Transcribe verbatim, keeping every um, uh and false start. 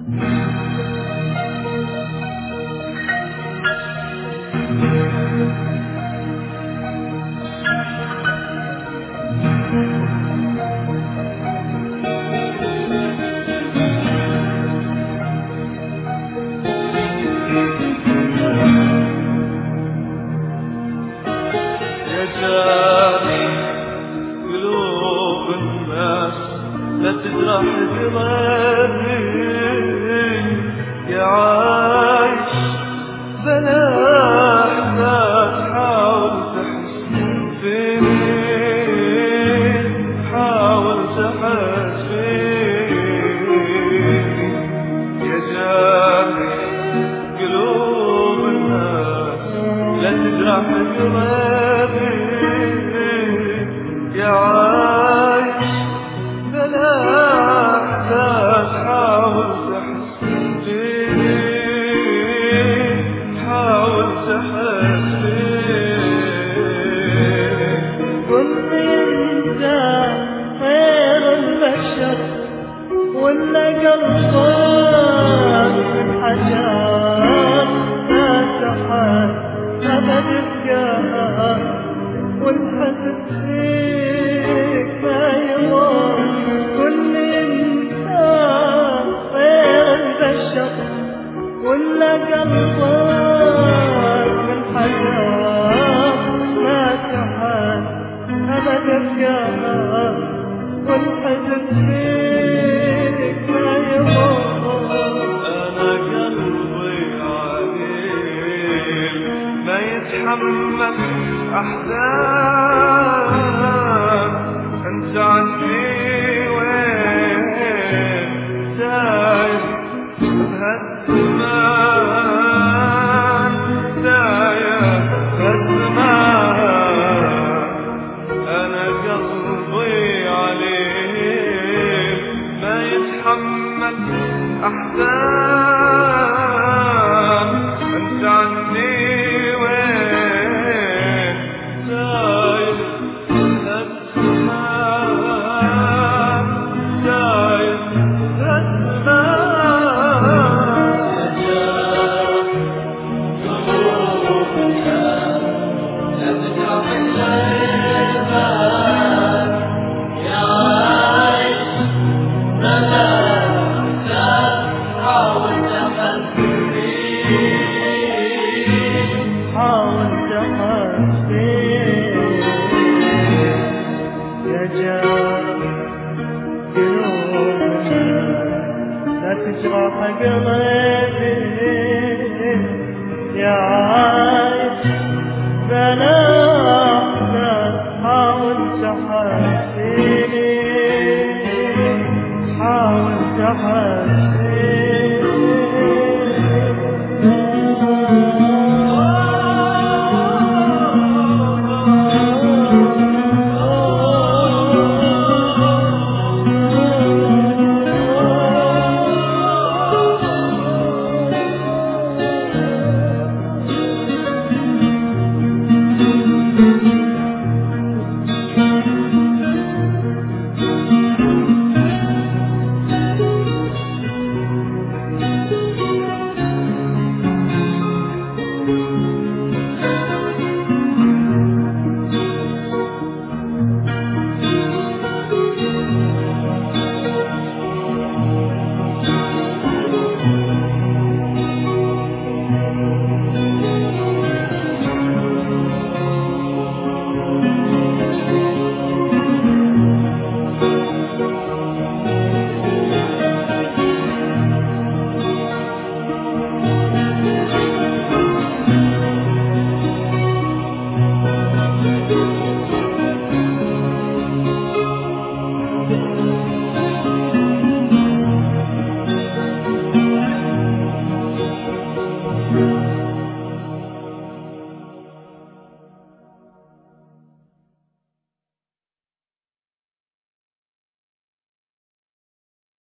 قلوب الناس لا تجرح قلبي يا عايش بلا احساس حاول تحس فيني حاول تحس فيني يا جاري قلوب الناس لا تجرح قلبي يا عايش بلا احساس حاول تحس فيني حاول تحس فيني كنت انت خير البشر ولا قلبك من حجر ما تحس ابد الجهر والحسد فيك ما يموت كل انسان غير البشر ولا قلبك من حجر ما تحس ابد الجهر والحسد فيك ما يموت انا قلبي عليل ما يتحمل أحزان أنت عني وين تايه بهالزمان تايه بهالزمان أنا قلبي عليه ما يتحمل أحزان أنت عني تجرح قلبي يا عايش بلا احساس حاول تحسيني حاول تحسيني